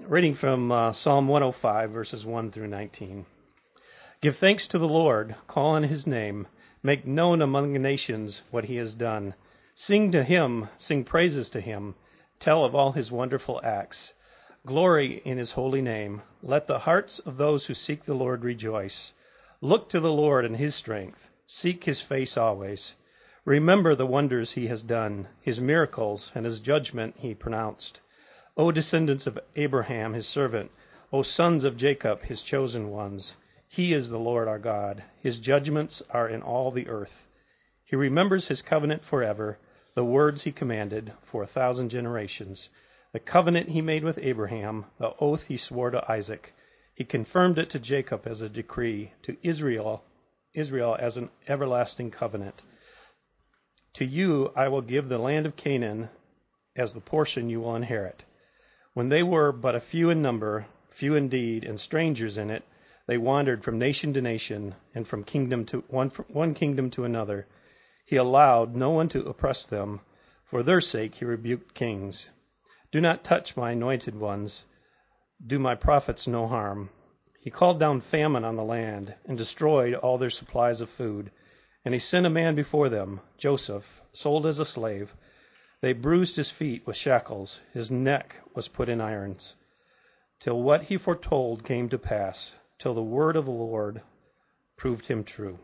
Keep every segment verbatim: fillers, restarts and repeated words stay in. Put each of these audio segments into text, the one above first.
Reading from uh, Psalm one oh five, verses one through nineteen. Give thanks to the Lord, call on his name, make known among the nations what he has done. Sing to him, sing praises to him, tell of all his wonderful acts. Glory in his holy name. Let the hearts of those who seek the Lord rejoice. Look to the Lord and his strength. Seek his face always. Remember the wonders he has done, his miracles and his judgment he pronounced. O descendants of Abraham, his servant, O sons of Jacob, his chosen ones. He is the Lord our God. His judgments are in all the earth. He remembers his covenant forever, the words he commanded for a thousand generations. The covenant he made with Abraham, the oath he swore to Isaac. He confirmed it to Jacob as a decree, to Israel, Israel as an everlasting covenant. To you I will give the land of Canaan as the portion you will inherit. When they were but a few in number, few indeed, and strangers in it, they wandered from nation to nation and from kingdom to one, from one kingdom to another. He allowed no one to oppress them. For their sake he rebuked kings. Do not touch my anointed ones. Do my prophets no harm. He called down famine on the land and destroyed all their supplies of food. And he sent a man before them, Joseph, sold as a slave. They bruised his feet with shackles. His neck was put in irons. Till what he foretold came to pass, till the word of the Lord proved him true.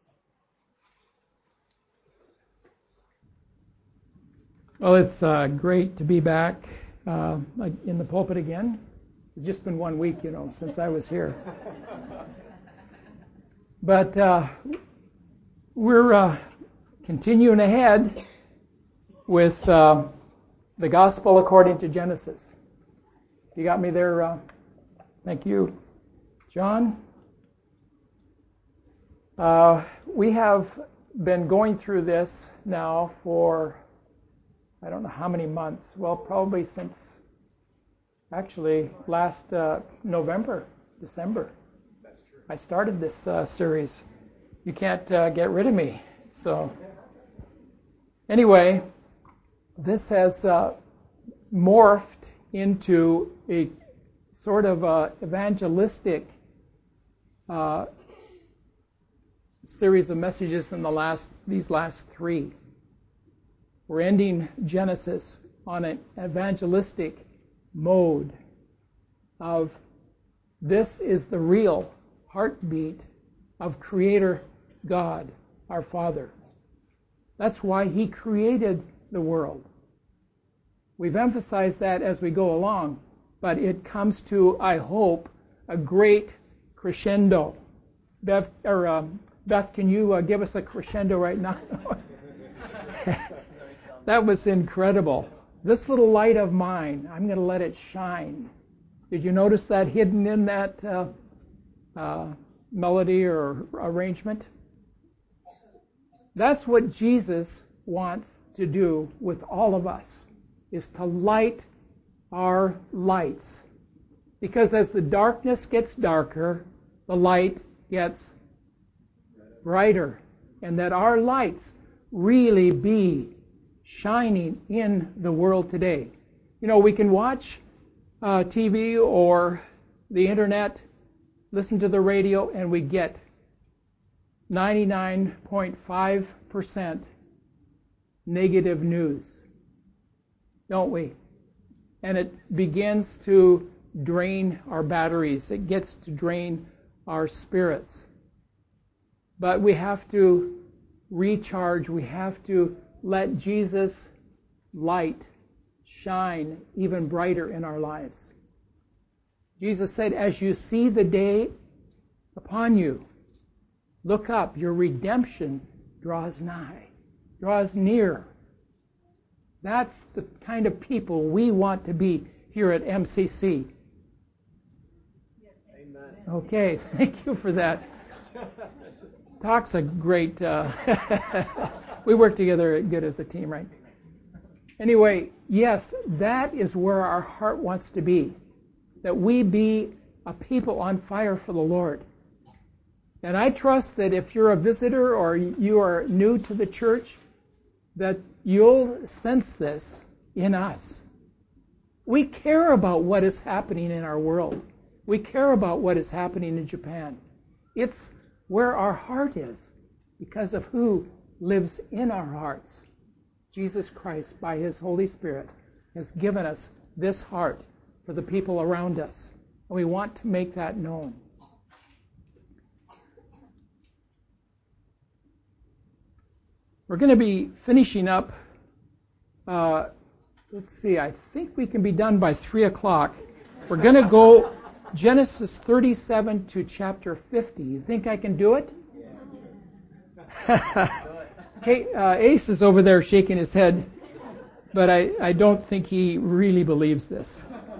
Well, it's uh, great to be back uh, in the pulpit again. It's just been one week, you know, since I was here. But uh, we're uh, continuing ahead with uh, the Gospel according to Genesis. You got me there? Uh, thank you, John. Uh, we have been going through this now for, I don't know how many months. Well, probably since actually last uh, November, December. That's true. I started this uh, series. You can't uh, get rid of me. So anyway, this has uh, morphed into a sort of uh, evangelistic uh, series of messages in the last these last three. We're ending Genesis on an evangelistic mode of this is the real heartbeat of Creator God, our Father. That's why He created the world. We've emphasized that as we go along, but it comes to, I hope, a great crescendo. Bev, or, um, Beth, can you uh, give us a crescendo right now? That was incredible. This little light of mine, I'm going to let it shine. Did you notice that hidden in that uh, uh, melody or arrangement? That's what Jesus wants to do with all of us, is to light our lights. Because as the darkness gets darker, the light gets brighter. And that our lights really be shining in the world today. You know, we can watch uh, T V or the internet, listen to the radio, and we get ninety-nine point five percent negative news, don't we? And it begins to drain our batteries. It gets to drain our spirits. But we have to recharge. We have to let Jesus' light shine even brighter in our lives. Jesus said, as you see the day upon you, look up. Your redemption draws nigh, draws near. That's the kind of people we want to be here at M C C. Amen. Okay, thank you for that. Talk's a great... Uh, we work together good as a team, right? Anyway, yes, that is where our heart wants to be. That we be a people on fire for the Lord. And I trust that if you're a visitor or you are new to the church, that you'll sense this in us. We care about what is happening in our world. We care about what is happening in Japan. It's where our heart is because of who lives in our hearts. Jesus Christ, by His Holy Spirit, has given us this heart for the people around us. And we want to make that known. We're going to be finishing up. Uh, let's see, I think we can be done by three o'clock. We're going to go Genesis thirty-seven to chapter fifty. You think I can do it? Okay, uh, Ace is over there shaking his head, but I, I don't think he really believes this.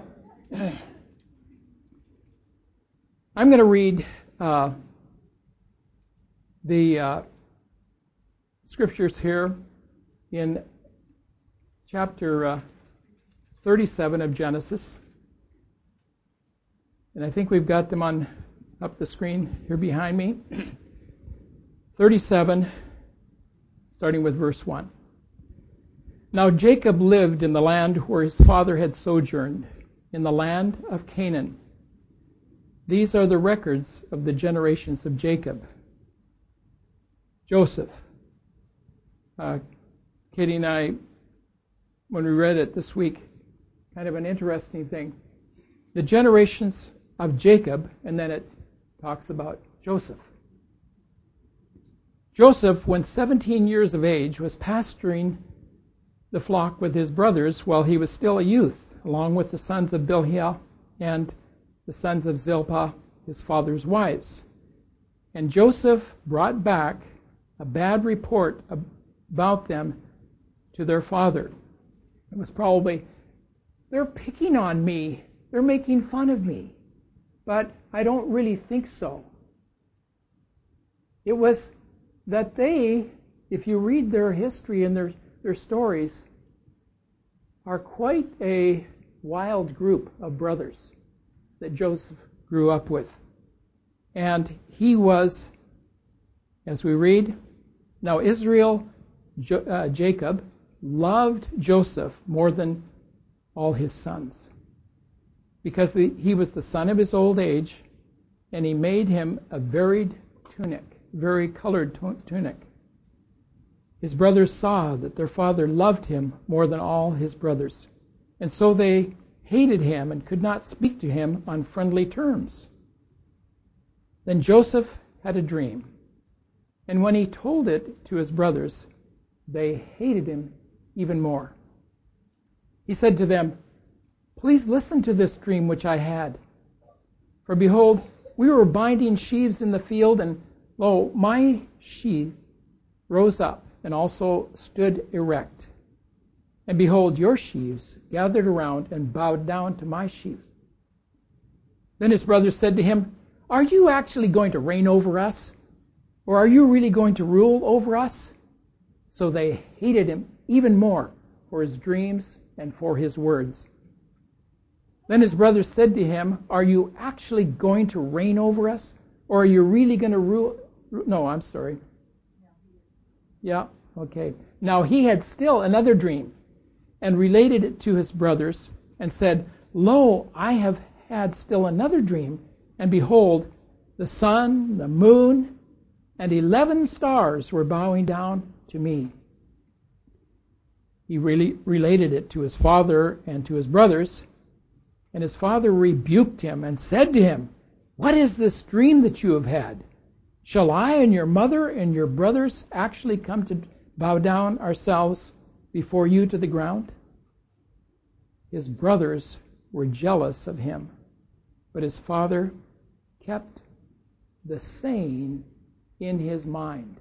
I'm going to read uh, the uh, scriptures here in chapter uh, thirty-seven of Genesis. And I think we've got them on up the screen here behind me. thirty-seven, starting with verse one. Now Jacob lived in the land where his father had sojourned, in the land of Canaan. These are the records of the generations of Jacob. Joseph. Uh, Katie and I, when we read it this week, kind of an interesting thing. The generations of Jacob, and then it talks about Joseph. Joseph, when seventeen years of age, was pasturing the flock with his brothers while he was still a youth, along with the sons of Bilhah and the sons of Zilpah, his father's wives. And Joseph brought back a bad report about them to their father. It was probably, they're picking on me, they're making fun of me, but I don't really think so. It was that they, if you read their history and their, their stories, are quite a wild group of brothers that Joseph grew up with. And he was, as we read, now Israel, jo- uh, Jacob, loved Joseph more than all his sons, because the, he was the son of his old age, and he made him a varied tunic, very colored tunic. His brothers saw that their father loved him more than all his brothers, and so they hated him and could not speak to him on friendly terms. Then Joseph had a dream, and when he told it to his brothers, they hated him even more. He said to them, "Please listen to this dream which I had. For behold, we were binding sheaves in the field, and lo, my sheaf rose up and also stood erect. And behold, your sheaves gathered around and bowed down to my sheaf." Then his brothers said to him, "Are you actually going to reign over us? Or are you really going to rule over us?" So they hated him even more for his dreams and for his words. Then his brothers said to him, "Are you actually going to reign over us? Or are you really going to rule?" No, I'm sorry. Yeah, okay. Now he had still another dream, and related it to his brothers, and said, "Lo, I have had still another dream, and behold, the sun, the moon, and eleven stars were bowing down to me." He really related it to his father and to his brothers, and his father rebuked him and said to him, "What is this dream that you have had? Shall I and your mother and your brothers actually come to bow down ourselves before you to the ground?" His brothers were jealous of him, but his father kept the saying in his mind.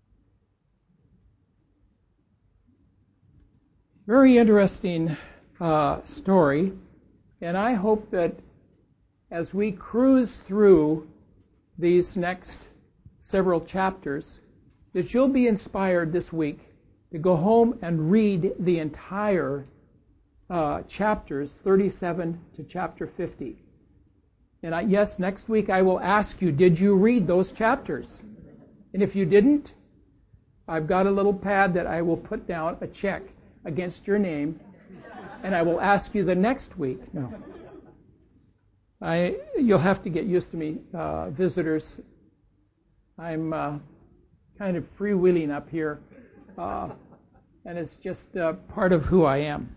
Very interesting uh, story, and I hope that as we cruise through these next several chapters, that you'll be inspired this week to go home and read the entire uh, chapters, thirty-seven to chapter fifty. And I, yes, next week I will ask you, did you read those chapters? And if you didn't, I've got a little pad that I will put down a check against your name and I will ask you the next week. No. I, you'll have to get used to me, uh, visitors. I'm uh, kind of freewheeling up here, uh, and it's just uh, part of who I am.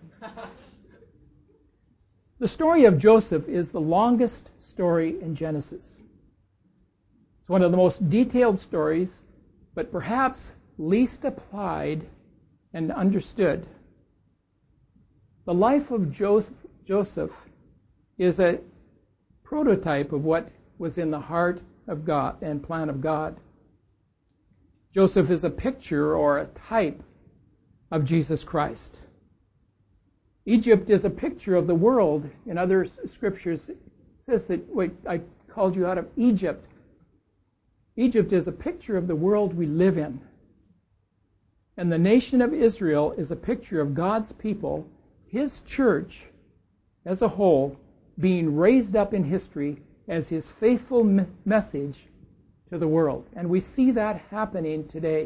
The story of Joseph is the longest story in Genesis. It's one of the most detailed stories, but perhaps least applied and understood. The life of Joseph is a prototype of what was in the heart of God and plan of God. Joseph is a picture or a type of Jesus Christ. Egypt is a picture of the world. In other scriptures, it says that, wait, I called you out of Egypt. Egypt is a picture of the world we live in. And the nation of Israel is a picture of God's people, His church as a whole, being raised up in history as His faithful me- message to the world. And we see that happening today.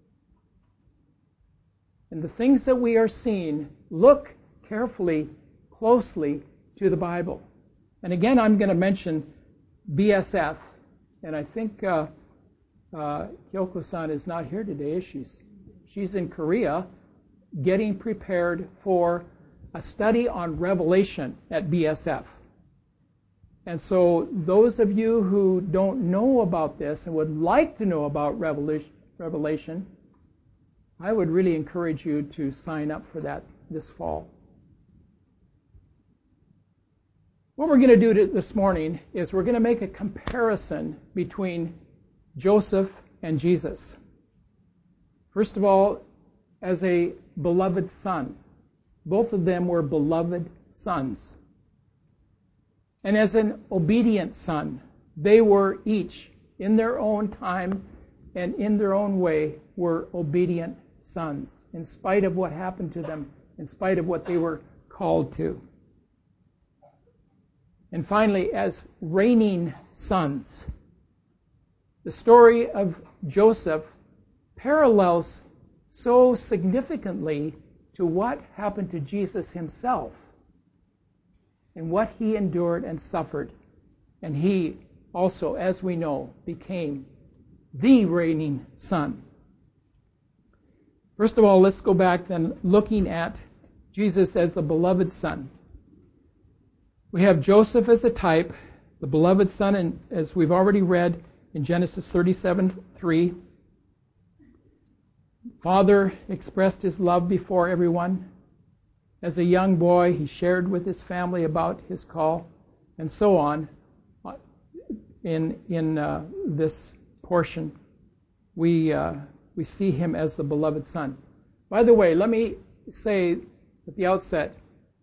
And the things that we are seeing, look carefully, closely to the Bible. And again, I'm going to mention B S F. And I think uh, uh, Kyoko-san is not here today, is she? She's in Korea getting prepared for a study on Revelation at B S F. And so those of you who don't know about this and would like to know about Revelation, I would really encourage you to sign up for that this fall. What we're going to do this morning is we're going to make a comparison between Joseph and Jesus. First of all, as a beloved son. Both of them were beloved sons. And as an obedient son, they were each, in their own time and in their own way, were obedient sons, in spite of what happened to them, in spite of what they were called to. And finally, as reigning sons, the story of Joseph parallels so significantly to what happened to Jesus himself and what he endured and suffered. And he also, as we know, became the reigning son. First of all, let's go back then looking at Jesus as the beloved son. We have Joseph as the type, the beloved son, and as we've already read in Genesis thirty-seven three, Father expressed his love before everyone. As a young boy, he shared with his family about his call, and so on. In in uh, this portion, we uh, we see him as the beloved son. By the way, let me say at the outset,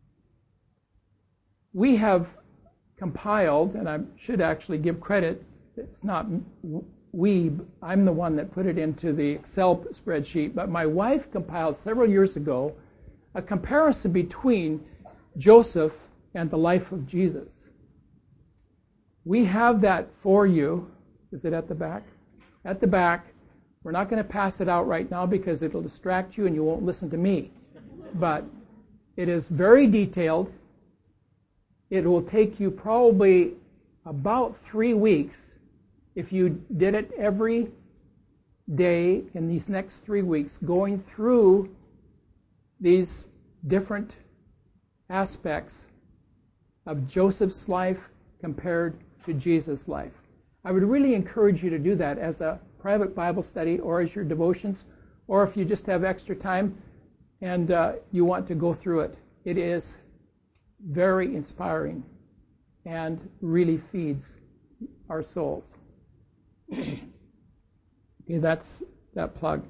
we have compiled, and I should actually give credit. It's not we. I'm the one that put it into the Excel spreadsheet, but my wife compiled several years ago a comparison between Joseph and the life of Jesus. We have that for you. Is it at the back? At the back. We're not going to pass it out right now because it'll distract you and you won't listen to me. But it is very detailed. It will take you probably about three weeks if you did it every day in these next three weeks, going through these different aspects of Joseph's life compared to Jesus' life. I would really encourage you to do that as a private Bible study or as your devotions, or if you just have extra time and uh, you want to go through it. It is very inspiring and really feeds our souls. Okay, that's that plug.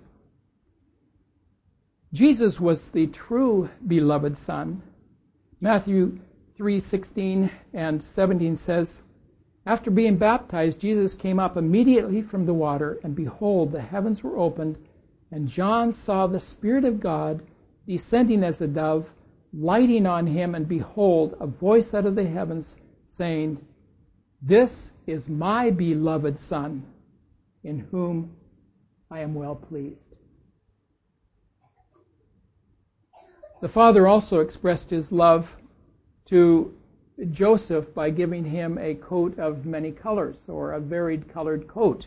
Jesus was the true beloved son. Matthew three sixteen and seventeen says, after being baptized, Jesus came up immediately from the water, and behold, the heavens were opened, and John saw the Spirit of God descending as a dove, lighting on him, and behold, a voice out of the heavens saying, this is my beloved Son, in whom I am well pleased. The father also expressed his love to Joseph by giving him a coat of many colors, or a varied colored coat.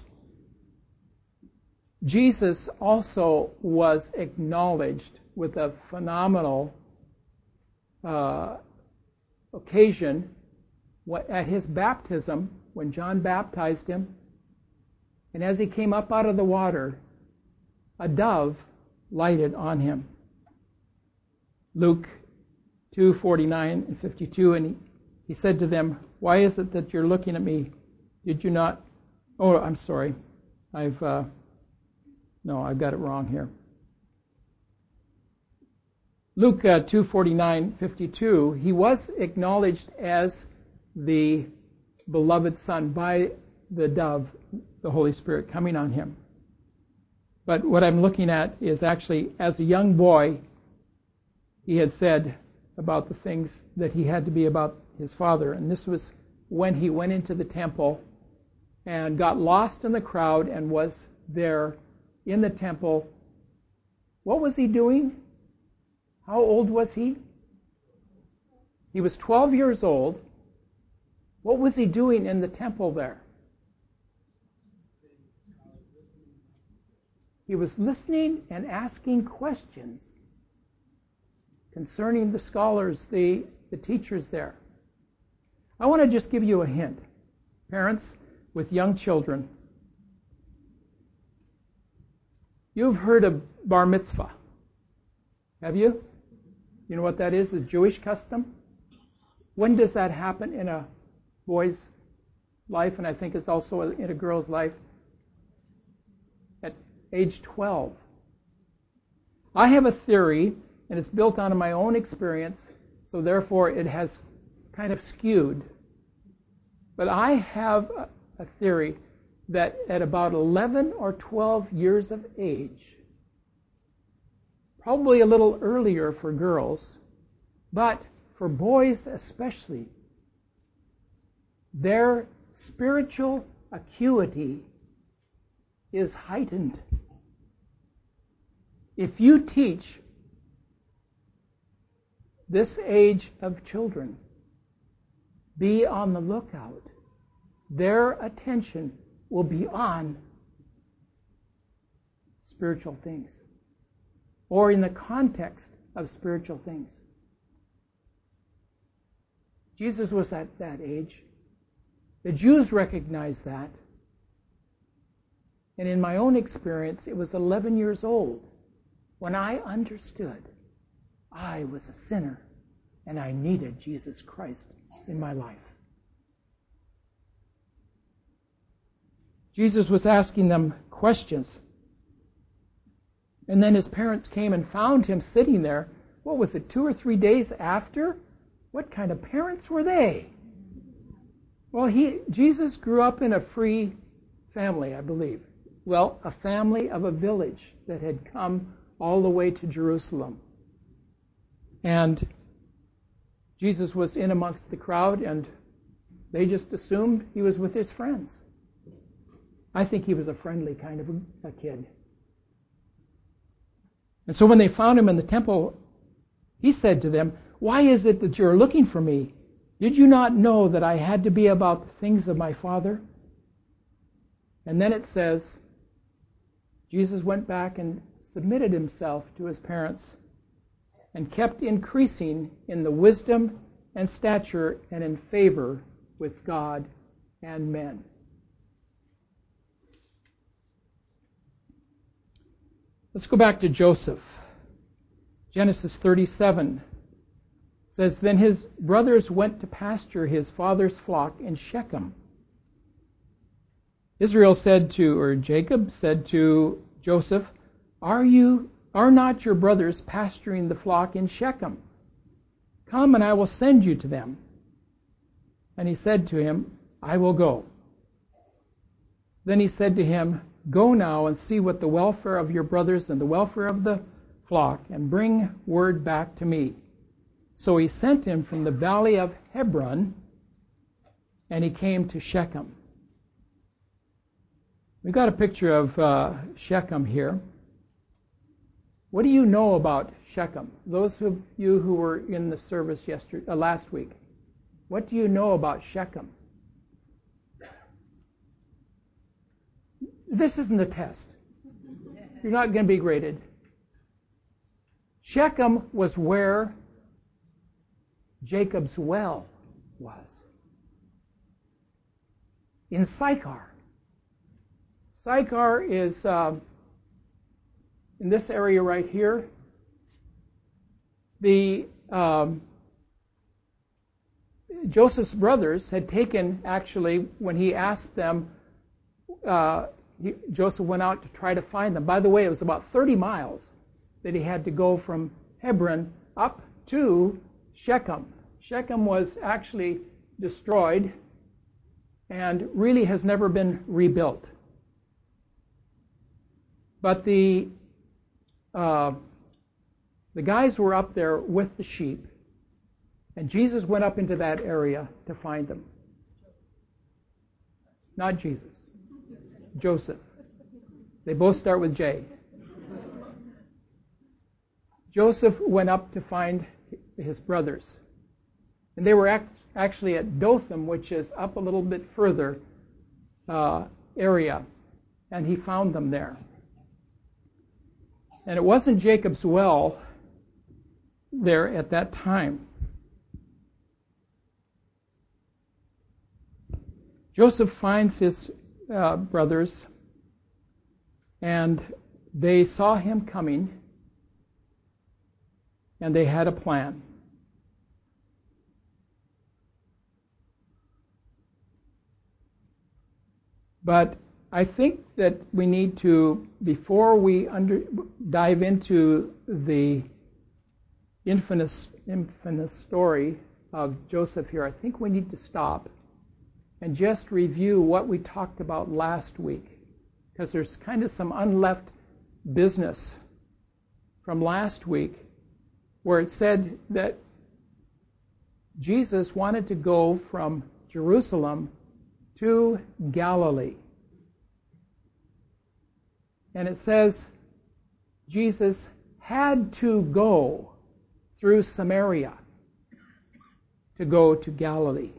Jesus also was acknowledged with a phenomenal uh, occasion at his baptism, when John baptized him. And as he came up out of the water, a dove lighted on him. Luke two forty-nine and fifty-two, and he, he said to them, "Why is it that you're looking at me? Did you not..." Oh, I'm sorry. I've uh, no, I've got it wrong here. Luke uh, two forty-nine, fifty-two. He was acknowledged as the beloved Son by the dove, the Holy Spirit coming on him. But what I'm looking at is actually, as a young boy, he had said about the things that he had to be about his father. And this was when he went into the temple and got lost in the crowd and was there in the temple. What was he doing? How old was he? He was twelve years old. What was he doing in the temple there? He was listening and asking questions concerning the scholars, the, the teachers there. I want to just give you a hint. Parents with young children, you've heard of bar mitzvah. Have you? You know what that is? The Jewish custom? When does that happen in a boy's life, and I think it's also in a girl's life? At age twelve. I have a theory, and it's built on my own experience, so therefore it has kind of skewed. But I have a, a theory that at about eleven or twelve years of age, probably a little earlier for girls, but for boys especially, their spiritual acuity is heightened. If you teach this age of children, be on the lookout. Their attention will be on spiritual things, or in the context of spiritual things. Jesus was at that age. The Jews recognized that. And in my own experience, it was eleven years old when I understood I was a sinner and I needed Jesus Christ in my life. Jesus was asking them questions. And then his parents came and found him sitting there. What was it, two or three days after? What kind of parents were they? Well, he Jesus grew up in a free family, I believe. Well, a family of a village that had come all the way to Jerusalem. And Jesus was in amongst the crowd, and they just assumed he was with his friends. I think he was a friendly kind of a, a kid. And so when they found him in the temple, he said to them, "Why is it that you're looking for me? Did you not know that I had to be about the things of my Father?" And then it says, Jesus went back and submitted himself to his parents and kept increasing in the wisdom and stature and in favor with God and men. Let's go back to Joseph. Genesis thirty-seven says, "Then his brothers went to pasture his father's flock in Shechem. Israel said to, or Jacob said to Joseph, Are you, are not your brothers pasturing the flock in Shechem? Come and I will send you to them. And he said to him, I will go. Then he said to him, Go now and see what the welfare of your brothers and the welfare of the flock, and bring word back to me. So he sent him from the valley of Hebron, and he came to Shechem." We've got a picture of uh, Shechem here. What do you know about Shechem? Those of you who were in the service yesterday, uh, last week, what do you know about Shechem? This isn't a test. You're not going to be graded. Shechem was where Jacob's well was. In Sychar. Sychar is uh, in this area right here. The um, Joseph's brothers had taken, actually, when he asked them, uh, he, Joseph went out to try to find them. By the way, it was about thirty miles that he had to go from Hebron up to Shechem. Shechem was actually destroyed and really has never been rebuilt. But the uh, the guys were up there with the sheep, and Jesus went up into that area to find them. Not Jesus. Joseph. They both start with J. Joseph went up to find his brothers. And they were act- actually at Dothan, which is up a little bit further uh, area. And he found them there. And it wasn't Jacob's well there at that time. Joseph finds his uh, brothers, and they saw him coming, and they had a plan. But I think that we need to, before we under, dive into the infamous, infamous story of Joseph here, I think we need to stop and just review what we talked about last week, because there's kind of some unleft business from last week where it said that Jesus wanted to go from Jerusalem to Galilee. And it says Jesus had to go through Samaria to go to Galilee.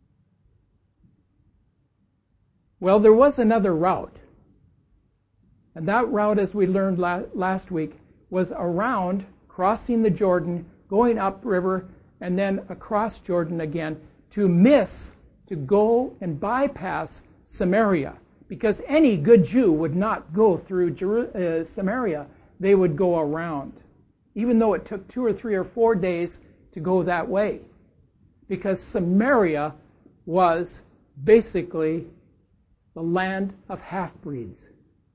Well, there was another route. And that route, as we learned la- last week, was around crossing the Jordan, going upriver, and then across Jordan again to miss, to go and bypass Samaria. Because any good Jew would not go through Jeru- uh, Samaria. They would go around. Even though it took two or three or four days to go that way. Because Samaria was basically the land of half-breeds.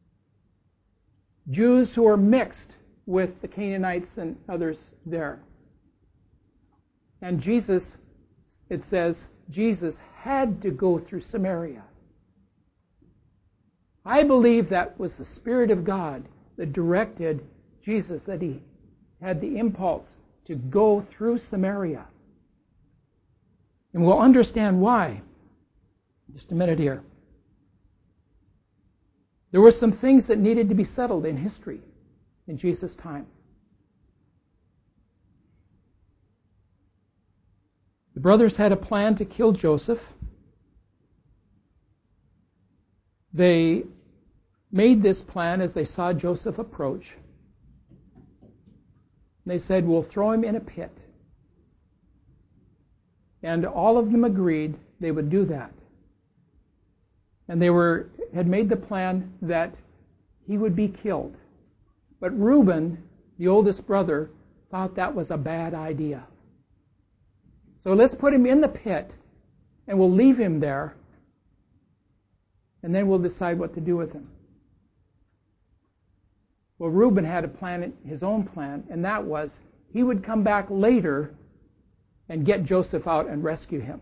Jews who were mixed with the Canaanites and others there. And Jesus, it says, Jesus had to go through Samaria. I believe that was the Spirit of God that directed Jesus, that he had the impulse to go through Samaria. And we'll understand why. Just a minute here. There were some things that needed to be settled in history in Jesus' time. The brothers had a plan to kill Joseph. They made this plan as they saw Joseph approach. They said, we'll throw him in a pit. And all of them agreed they would do that. And they were had made the plan that he would be killed. But Reuben, the oldest brother, thought that was a bad idea. So let's put him in the pit, and we'll leave him there, and then we'll decide what to do with him. Well, Reuben had a plan, his own plan, and that was he would come back later and get Joseph out and rescue him.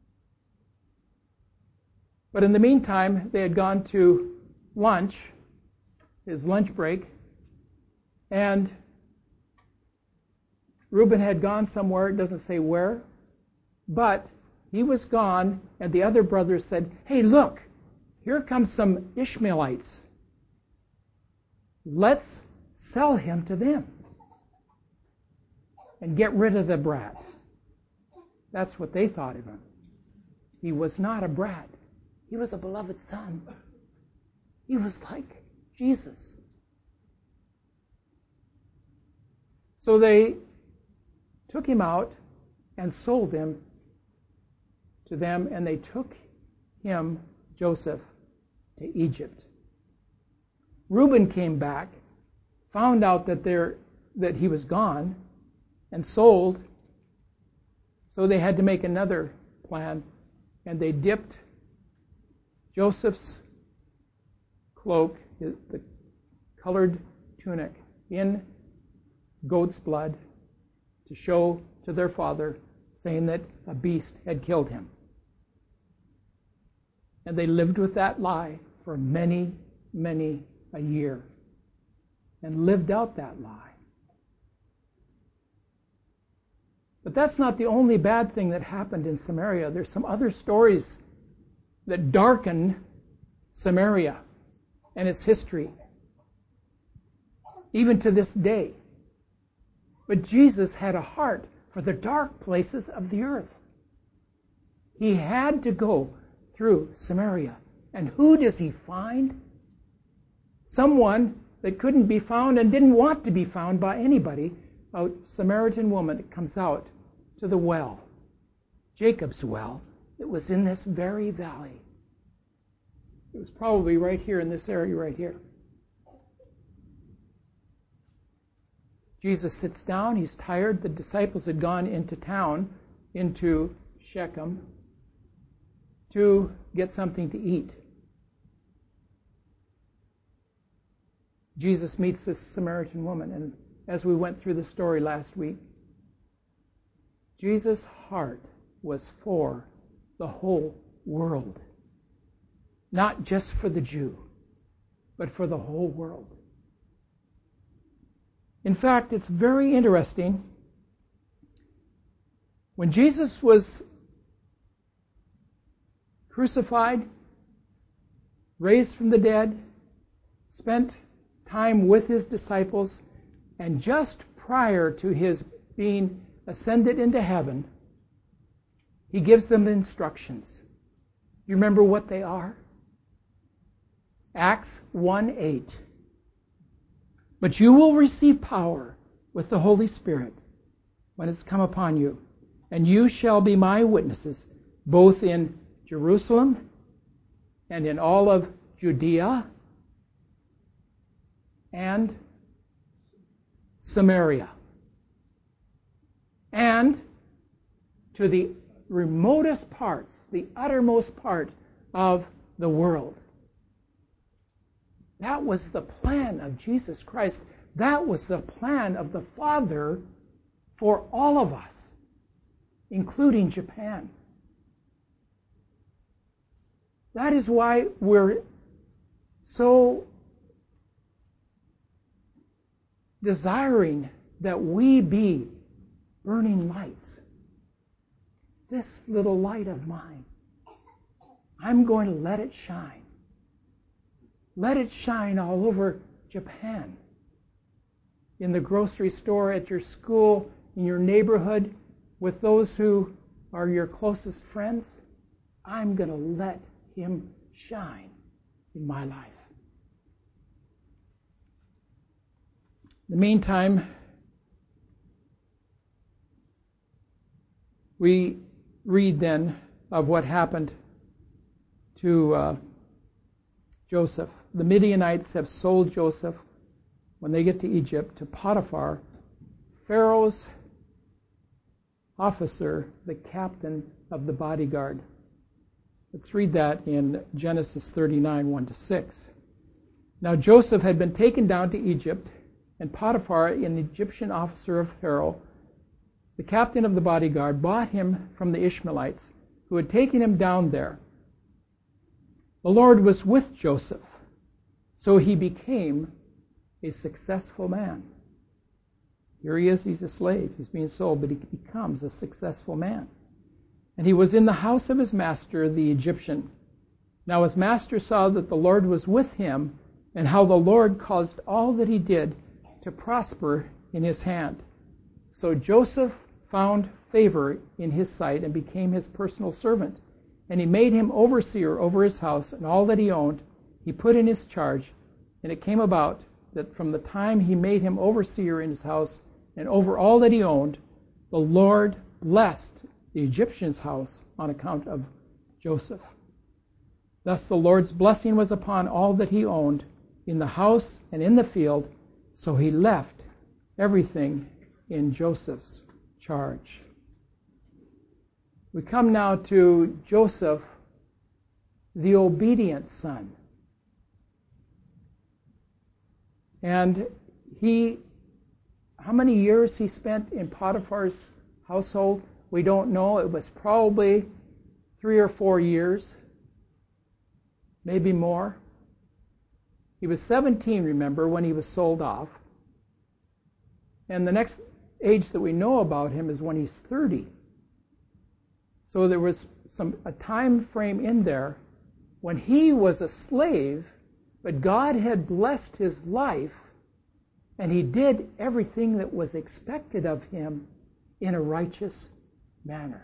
But in the meantime, they had gone to lunch, his lunch break, and Reuben had gone somewhere, it doesn't say where, but he was gone, and the other brothers said, hey, look, here comes some Ishmaelites. Let's sell him to them and get rid of the brat. That's what they thought of him. He was not a brat. He was a beloved son. He was like Jesus. So they took him out and sold him to them, and they took him, Joseph, to Egypt. Reuben came back, found out that there that he was gone, and sold. So they had to make another plan, and they dipped Joseph's cloak, the colored tunic, in goat's blood to show to their father, saying that a beast had killed him. And they lived with that lie for many, many a year, and lived out that lie. But that's not the only bad thing that happened in Samaria. There's some other stories that darken Samaria and its history, even to this day. But Jesus had a heart for the dark places of the earth. He had to go through Samaria. And who does he find? Someone that couldn't be found and didn't want to be found by anybody. A Samaritan woman that comes out to the well, Jacob's well, that was in this very valley. It was probably right here in this area right here. Jesus sits down. He's tired. The disciples had gone into town, into Shechem, to get something to eat. Jesus meets this Samaritan woman, and as we went through the story last week, Jesus' heart was for the whole world. Not just for the Jew, but for the whole world. In fact, it's very interesting. When Jesus was crucified, raised from the dead, spent time with his disciples, and just prior to his being ascended into heaven, he gives them instructions. You remember what they are? Acts one eight. But you will receive power with the Holy Spirit when it's come upon you, and you shall be my witnesses, both in Jerusalem and in all of Judea and Samaria, and to the remotest parts, the uttermost part of the world. That was the plan of Jesus Christ. That was the plan of the Father for all of us, including Japan. That is why we're so desiring that we be burning lights. This little light of mine, I'm going to let it shine. Let it shine all over Japan. In the grocery store, at your school, in your neighborhood, with those who are your closest friends. I'm going to let him shine in my life. In the meantime, we read then of what happened to uh, Joseph. The Midianites have sold Joseph, when they get to Egypt, to Potiphar, Pharaoh's officer, the captain of the bodyguard. Let's read that in Genesis thirty-nine, one to six. Now Joseph had been taken down to Egypt, and Potiphar, an Egyptian officer of Pharaoh, the captain of the bodyguard, bought him from the Ishmaelites, who had taken him down there. The Lord was with Joseph, so he became a successful man. Here he is, he's a slave, he's being sold, but he becomes a successful man. And he was in the house of his master, the Egyptian. Now his master saw that the Lord was with him, and how the Lord caused all that he did to prosper in his hand. So Joseph found favor in his sight and became his personal servant. And he made him overseer over his house, and all that he owned he put in his charge. And it came about that from the time he made him overseer in his house and over all that he owned, the Lord blessed the Egyptian's house on account of Joseph. Thus the Lord's blessing was upon all that he owned in the house and in the field, so he left everything in Joseph's charge. We come now to Joseph, the obedient son. And he, how many years he spent in Potiphar's household, we don't know. It was probably three or four years, maybe more. He was seventeen, remember, when he was sold off. And the next age that we know about him is when he's thirty. So there was some a time frame in there when he was a slave, but God had blessed his life, and he did everything that was expected of him in a righteous manner.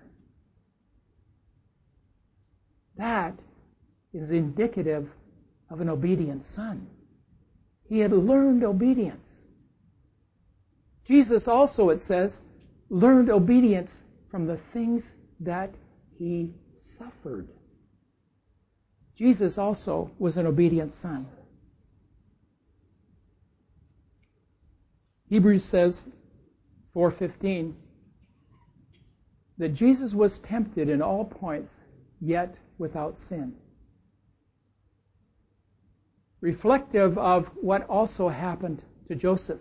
That is indicative of an obedient son. He had learned obedience. Jesus also, it says, learned obedience from the things that he suffered. Jesus also was an obedient son. Hebrews says, four fifteen, that Jesus was tempted in all points, yet without sin. Reflective of what also happened to Joseph.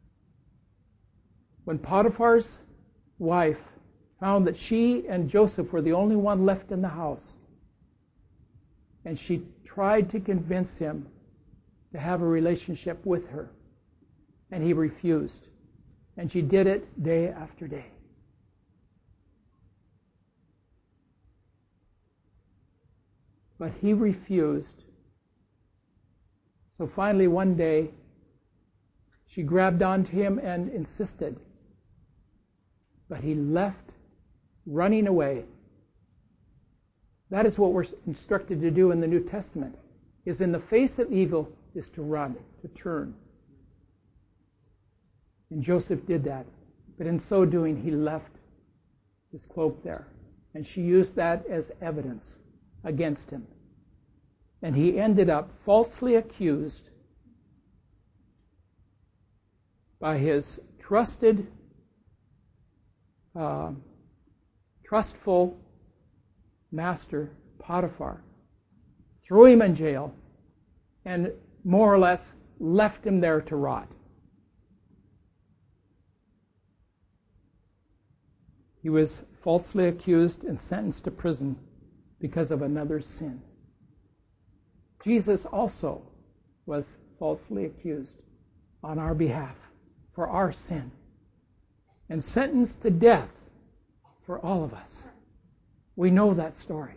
When Potiphar's wife found that she and Joseph were the only one left in the house, and she tried to convince him to have a relationship with her, and he refused. And she did it day after day. But he refused. So finally one day, she grabbed onto him and insisted. But he left, running away. That is what we're instructed to do in the New Testament, is in the face of evil, is to run, to turn. And Joseph did that. But in so doing, he left his cloak there. And she used that as evidence against him. And he ended up falsely accused by his trusted, uh, trustful master, Potiphar. Threw him in jail and more or less left him there to rot. He was falsely accused and sentenced to prison because of another's sin. Jesus also was falsely accused on our behalf for our sin and sentenced to death for all of us. We know that story.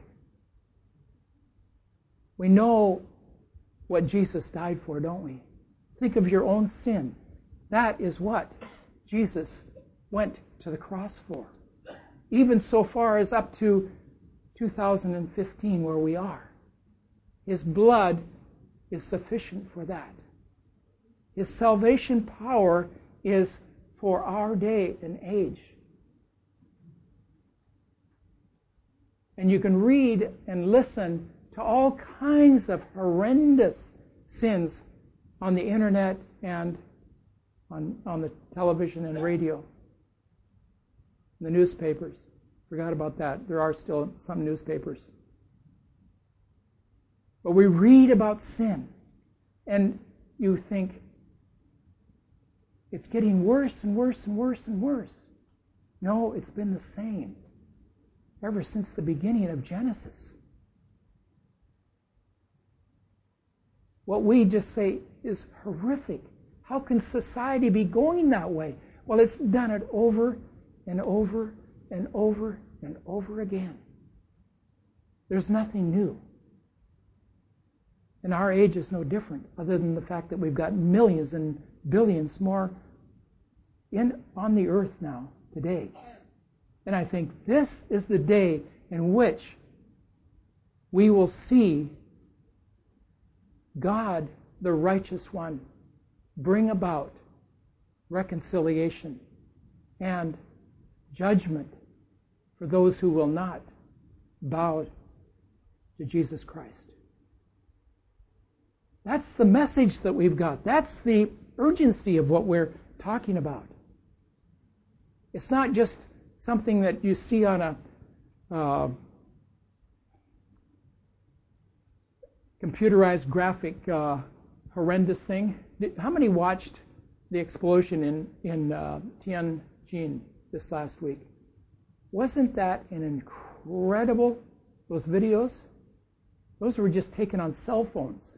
We know what Jesus died for, don't we? Think of your own sin. That is what Jesus went to the cross for. Even so far as up to two thousand fifteen, where we are. His blood is sufficient for that. His salvation power is for our day and age. And you can read and listen to all kinds of horrendous sins on the internet and on, on the television and radio. The newspapers. Forgot about that. There are still some newspapers. But we read about sin, and you think, it's getting worse and worse and worse and worse. No, it's been the same ever since the beginning of Genesis. What we just say is horrific. How can society be going that way? Well, it's done it over and over and over and over again. There's nothing new. And our age is no different, other than the fact that we've got millions and billions more in on the earth now, today. And I think this is the day in which we will see God, the righteous one, bring about reconciliation and judgment for those who will not bow to Jesus Christ. That's the message that we've got. That's the urgency of what we're talking about. It's not just something that you see on a uh, computerized graphic, uh, horrendous thing. How many watched the explosion in, in uh, Tianjin this last week? Wasn't that an incredible, those videos? Those were just taken on cell phones.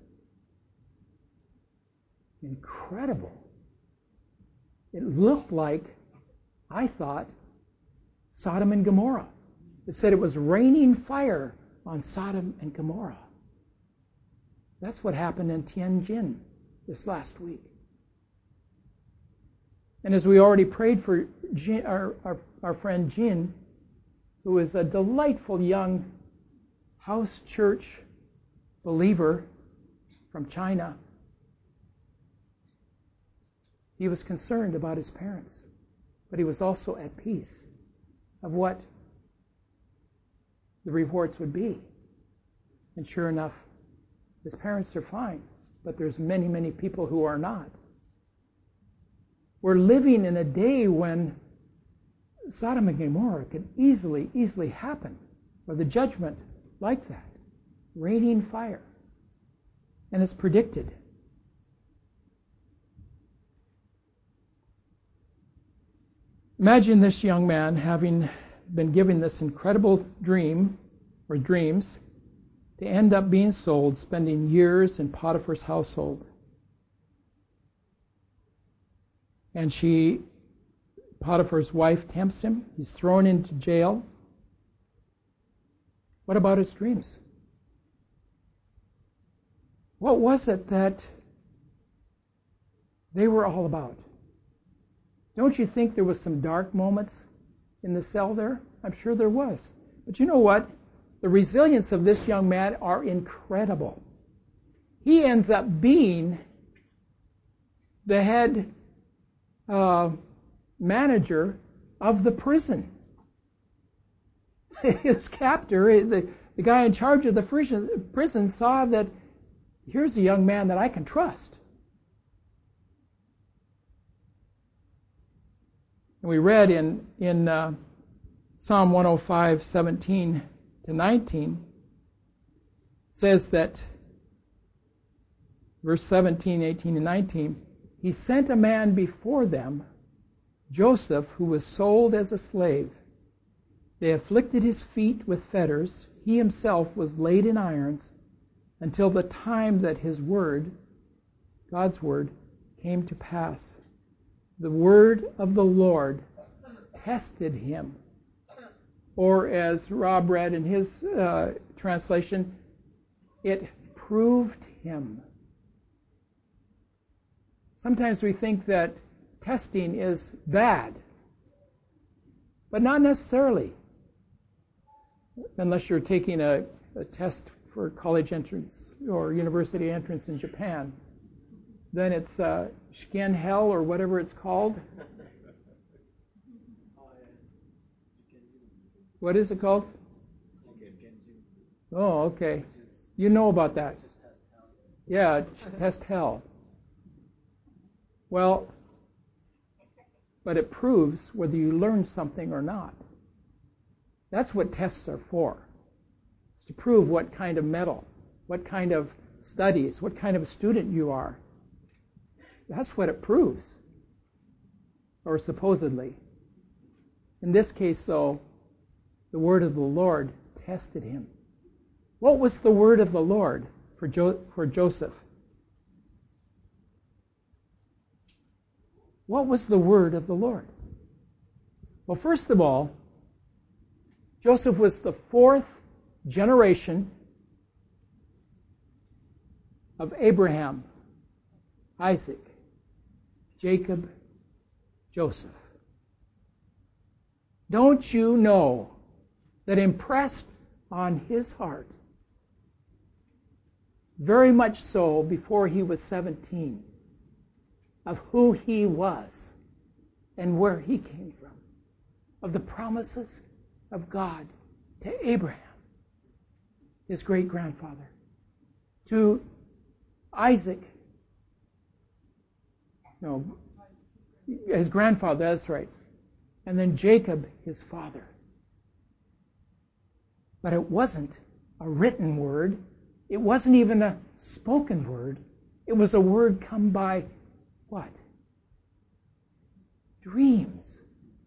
Incredible. It looked like, I thought, Sodom and Gomorrah. It said it was raining fire on Sodom and Gomorrah. That's what happened in Tianjin this last week. And as we already prayed for Jin, our, our, our friend Jin, who is a delightful young house church believer from China, he was concerned about his parents, but he was also at peace of what the reports would be. And sure enough, his parents are fine, but there's many, many people who are not. We're living in a day when Sodom and Gomorrah could easily, easily happen, or the judgment like that, raining fire. And it's predicted. Imagine this young man having been given this incredible dream, or dreams, to end up being sold, spending years in Potiphar's household. And she, Potiphar's wife, tempts him. He's thrown into jail. What about his dreams? What was it that they were all about? Don't you think there was some dark moments in the cell there? I'm sure there was. But you know what? The resilience of this young man are incredible. He ends up being the head uh, manager of the prison. His captor, the, the guy in charge of the prison, prison, saw that here's a young man that I can trust. And we read in, in uh, Psalm one oh five, seventeen to nineteen, says that, verse seventeen, eighteen, and nineteen, he sent a man before them, Joseph, who was sold as a slave. They afflicted his feet with fetters. He himself was laid in irons until the time that his word, God's word, came to pass. The word of the Lord tested him. Or as Rob read in his uh, translation, it proved him. Sometimes we think that testing is bad, but not necessarily. Unless you're taking a, a test for college entrance or university entrance in Japan. Then it's uh, Shiken Hell or whatever it's called. What is it called? Oh, okay. You know about that. Yeah, test hell. Well, but it proves whether you learn something or not. That's what tests are for. It's to prove what kind of mettle, what kind of studies, what kind of a student you are. That's what it proves. Or supposedly. In this case, though, the word of the Lord tested him. What was the word of the Lord for, jo- for Joseph? What was the word of the Lord? Well, first of all, Joseph was the fourth generation of Abraham, Isaac, Jacob, Joseph. Don't you know that impressed on his heart, very much so before he was seventeen, of who he was and where he came from, of the promises of God to Abraham, his great-grandfather, to Isaac, no, his grandfather, that's right, and then Jacob, his father. But it wasn't a written word. It wasn't even a spoken word. It was a word come by what? Dreams.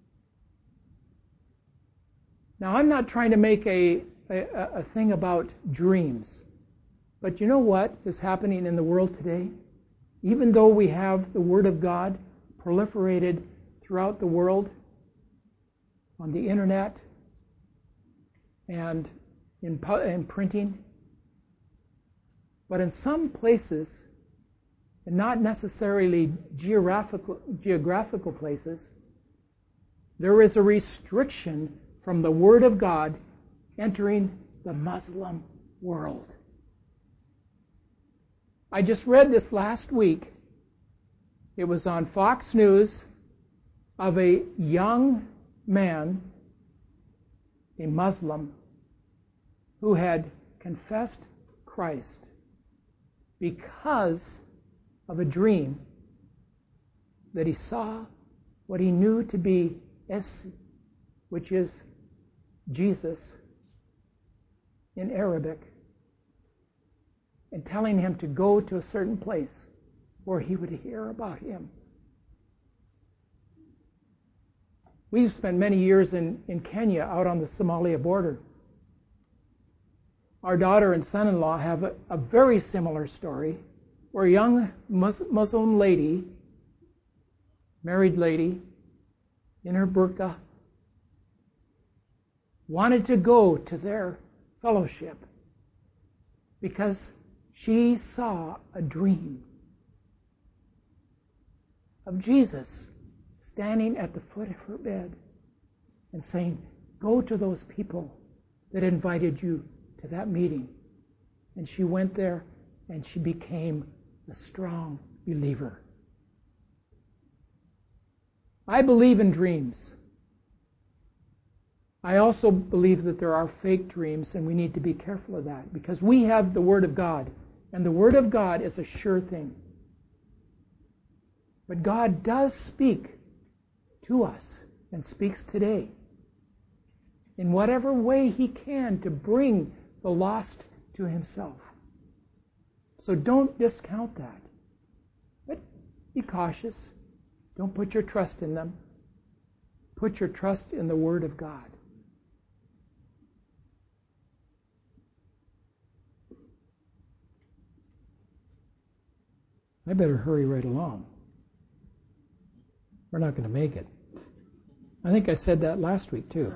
Now, I'm not trying to make a, a, a thing about dreams. But you know what is happening in the world today? Even though we have the Word of God proliferated throughout the world, on the internet, and in, in printing, but in some places, and not necessarily geographical, geographical places, there is a restriction from the Word of God entering the Muslim world. I just read this last week. It was on Fox News of a young man, a Muslim, who had confessed Christ because of a dream that he saw what he knew to be Es, which is Jesus in Arabic, and telling him to go to a certain place where he would hear about him. We've spent many years in, in Kenya, out on the Somalia border. Our daughter and son-in-law have a, a very similar story, where a young Mus- Muslim lady, married lady, in her burqa, wanted to go to their fellowship because she saw a dream of Jesus standing at the foot of her bed and saying, "Go to those people that invited you to that meeting." And she went there and she became a strong believer. I believe in dreams. I also believe that there are fake dreams, and we need to be careful of that, because we have the Word of God, and the Word of God is a sure thing. But God does speak to us, and speaks today, in whatever way He can to bring the lost to Himself. So don't discount that. But be cautious. Don't put your trust in them. Put your trust in the Word of God. I better hurry right along. We're not going to make it. I think I said that last week too.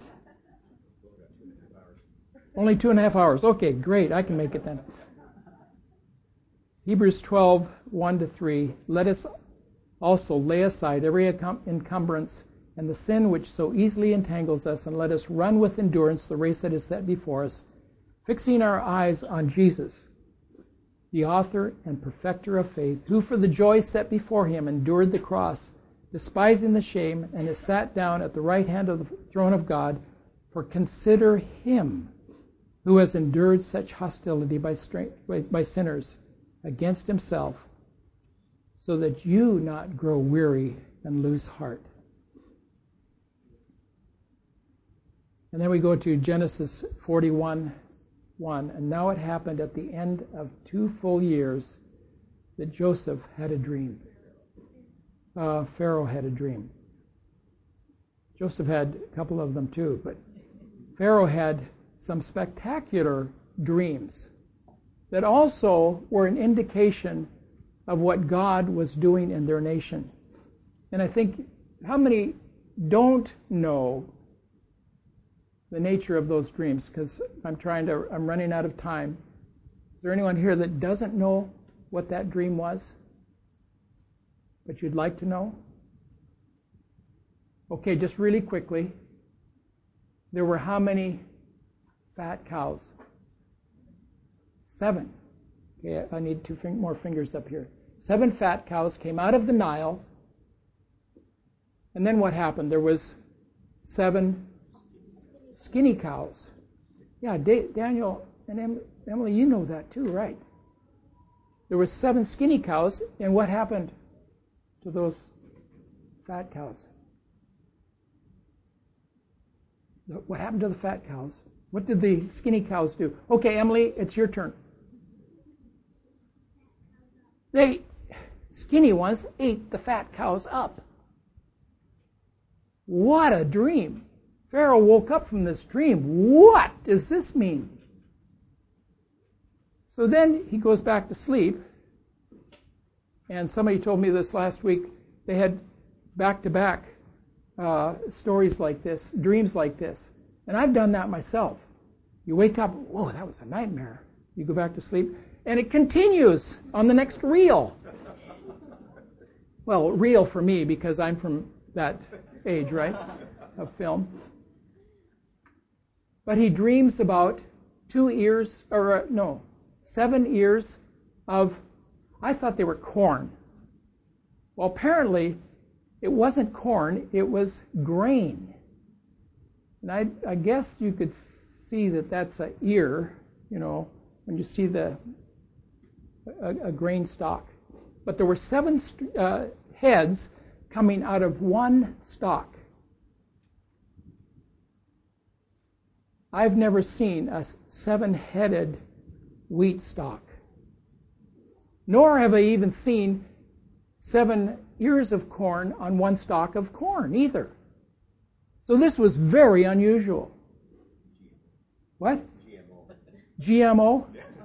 Only two and a half hours. Okay, great. I can make it then. Hebrews twelve, one to three. Let us also lay aside every encumbrance and the sin which so easily entangles us, and let us run with endurance the race that is set before us, fixing our eyes on Jesus, the author and perfecter of faith, who for the joy set before him endured the cross, despising the shame, and is sat down at the right hand of the throne of God. For consider him who has endured such hostility by, strength, by sinners against himself, so that you not grow weary and lose heart. And then we go to Genesis forty-one, one. And now it happened at the end of two full years that Joseph had a dream. Uh, Pharaoh had a dream. Joseph had a couple of them too, but Pharaoh had some spectacular dreams that also were an indication of what God was doing in their nation. And I think, how many don't know the nature of those dreams? Because I'm trying to, I'm running out of time. Is there anyone here that doesn't know what that dream was? but you'd like to know? Okay, just really quickly. There were how many fat cows? Seven. Okay, I need two fing- more fingers up here. Seven fat cows came out of the Nile. And then what happened? There was seven skinny cows. Yeah, da- Daniel and em- Emily, you know that too, right? There were seven skinny cows, and what happened to those fat cows? What happened to the fat cows? What did the skinny cows do? Okay, Emily, it's your turn. They, skinny ones, ate the fat cows up. What a dream. Pharaoh woke up from this dream. What does this mean? So then he goes back to sleep. And somebody told me this last week. They had back-to-back uh, stories like this, dreams like this. And I've done that myself. You wake up, whoa, that was a nightmare. You go back to sleep, and it continues on the next reel. Well, reel for me, because I'm from that age, right, of film. But he dreams about two ears, or uh, no, seven ears of, I thought they were corn. Well, apparently, it wasn't corn, it was grain. And I, I guess you could see that that's an ear, you know, when you see the a, a grain stalk. But there were seven uh, heads coming out of one stalk. I've never seen a seven-headed wheat stalk. Nor have I even seen seven ears of corn on one stalk of corn either. So this was very unusual. What? G M O. G M O?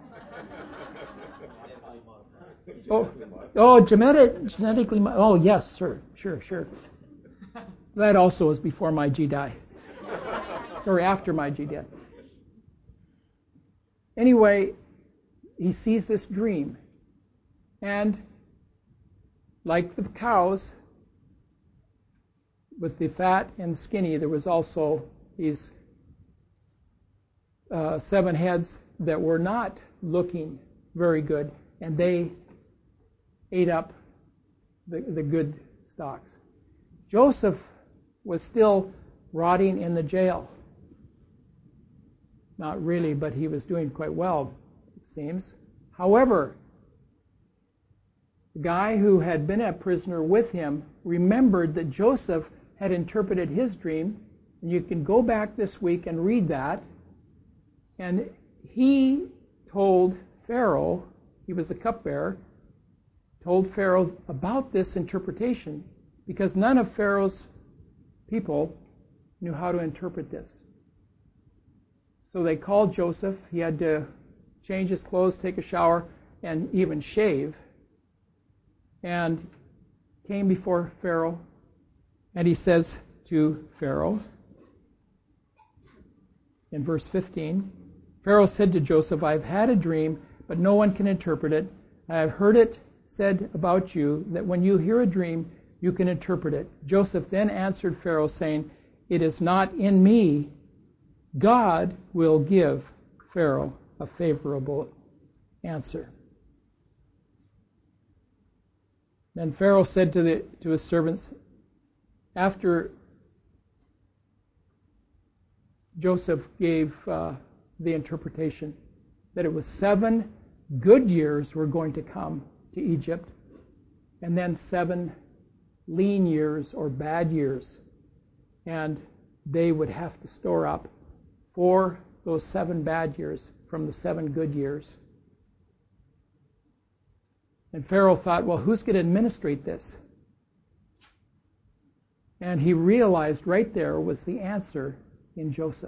Oh, oh, genetic, genetically. Oh, yes, sir. Sure, sure. That also was before my G D I. Or after my G D I. Anyway, he sees this dream. And like the cows, with the fat and skinny, there was also these uh, seven heads that were not looking very good, and they ate up the, the good stalks. Joseph was still rotting in the jail. Not really, but he was doing quite well, it seems. However, the guy who had been a prisoner with him remembered that Joseph had interpreted his dream, and you can go back this week and read that. And he told Pharaoh, he was the cupbearer, told Pharaoh about this interpretation, because none of Pharaoh's people knew how to interpret this. So they called Joseph. He had to change his clothes, take a shower, and even shave. And came before Pharaoh, and he says to Pharaoh, in verse fifteen, Pharaoh said to Joseph, I have had a dream, but no one can interpret it. I have heard it said about you that when you hear a dream, you can interpret it. Joseph then answered Pharaoh, saying, it is not in me. God will give Pharaoh a favorable answer. Then Pharaoh said to the to his servants, after Joseph gave uh, the interpretation that it was seven good years were going to come to Egypt, and then seven lean years or bad years, and they would have to store up for those seven bad years from the seven good years. And Pharaoh thought, well, who's going to administrate this? And he realized right there was the answer in Joseph.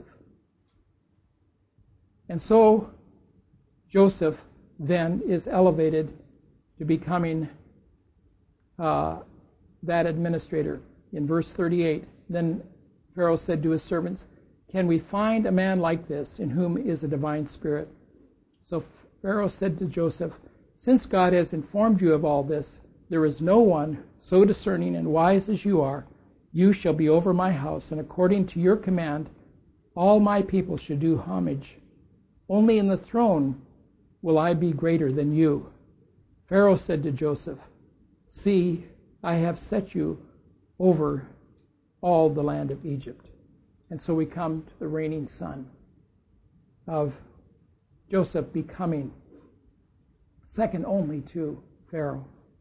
And so Joseph then is elevated to becoming uh, that administrator. In verse thirty-eight, then Pharaoh said to his servants, can we find a man like this in whom is a divine spirit? So Pharaoh said to Joseph, since God has informed you of all this, there is no one so discerning and wise as you are. You shall be over my house, and according to your command, all my people should do homage. Only in the throne will I be greater than you." Pharaoh said to Joseph, "See, I have set you over all the land of Egypt." And so we come to the reigning son of Joseph becoming second only to Pharaoh.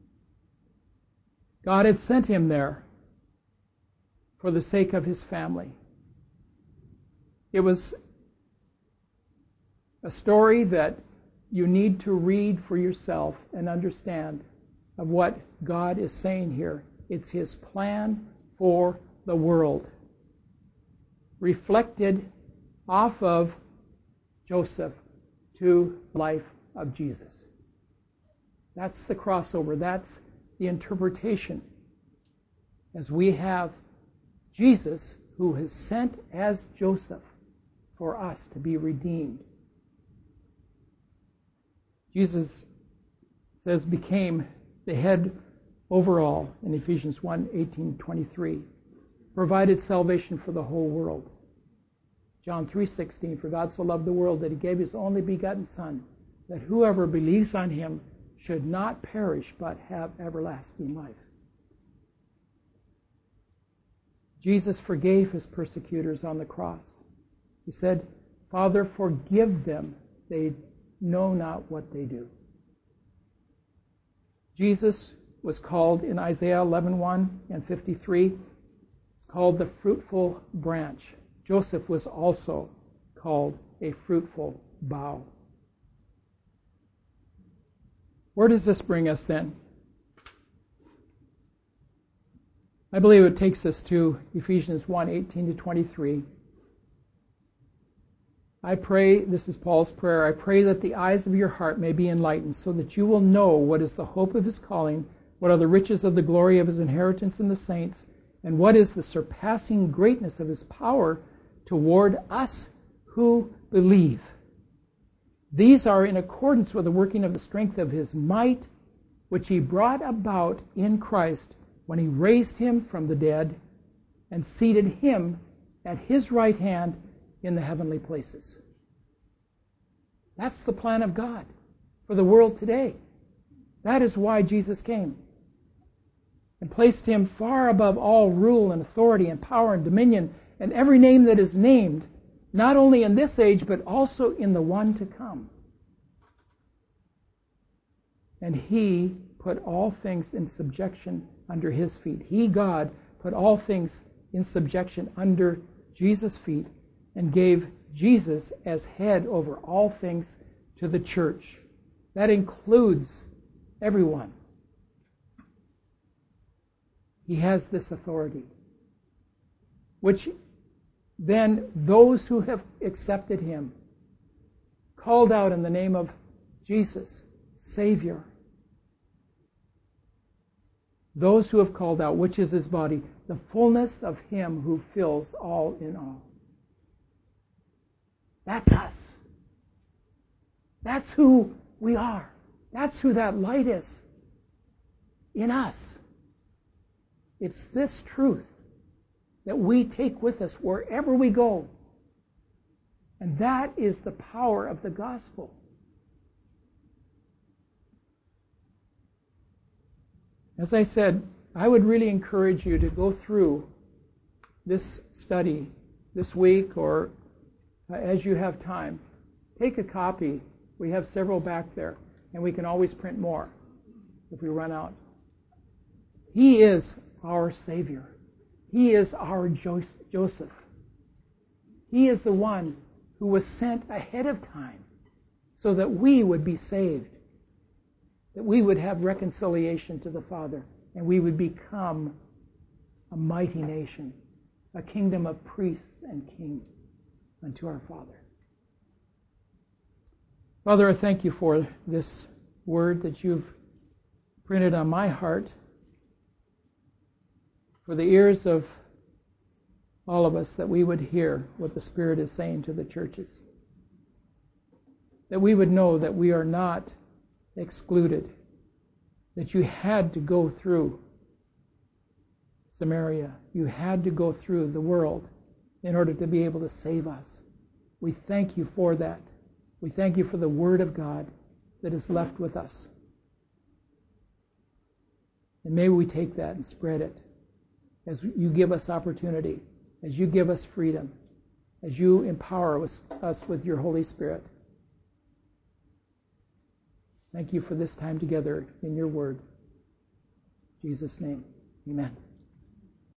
God had sent him there for the sake of his family. It was a story that you need to read for yourself and understand of what God is saying here. It's his plan for the world, reflected off of Joseph to life of Jesus. That's the crossover. That's the interpretation. As we have Jesus, who is sent as Joseph for us to be redeemed. Jesus says became the head over all in Ephesians one, eighteen, twenty-three. Provided salvation for the whole world. John three, sixteen, for God so loved the world that he gave his only begotten Son, that whoever believes on him should not perish but have everlasting life. Jesus forgave his persecutors on the cross. He said, "Father, forgive them. They know not what they do." Jesus was called in Isaiah eleven, one and fifty-three, it's called the fruitful branch. Joseph was also called a fruitful bough. Where does this bring us then? I believe it takes us to Ephesians one, eighteen to twenty-three. I pray, this is Paul's prayer, I pray that the eyes of your heart may be enlightened, so that you will know what is the hope of his calling, what are the riches of the glory of his inheritance in the saints, and what is the surpassing greatness of his power toward us who believe. These are in accordance with the working of the strength of his might, which he brought about in Christ when he raised him from the dead and seated him at his right hand in the heavenly places. That's the plan of God for the world today. That is why Jesus came and placed him far above all rule and authority and power and dominion and every name that is named, not only in this age but also in the one to come. And he put all things in subjection under his feet. He, God, put all things in subjection under Jesus' feet and gave Jesus as head over all things to the church. That includes everyone. He has this authority, which then those who have accepted him, called out in the name of Jesus, Savior, those who have called out, which is his body, the fullness of him who fills all in all. That's us. That's who we are. That's who that light is in us. It's this truth that we take with us wherever we go. And that is the power of the gospel. As I said, I would really encourage you to go through this study this week or as you have time. Take a copy. We have several back there, and we can always print more if we run out. He is our Savior. He is our Joseph. He is the one who was sent ahead of time so that we would be saved, that we would have reconciliation to the Father, and we would become a mighty nation, a kingdom of priests and kings unto our Father. Father, I thank you for this word that you've printed on my heart, for the ears of all of us, that we would hear what the Spirit is saying to the churches, that we would know that we are not excluded, that you had to go through Samaria. You had to go through the world in order to be able to save us. We thank you for that. We thank you for the Word of God that is left with us. And may we take that and spread it as you give us opportunity, as you give us freedom, as you empower us, us with your Holy Spirit. Thank you for this time together in your Word. In Jesus' name, amen.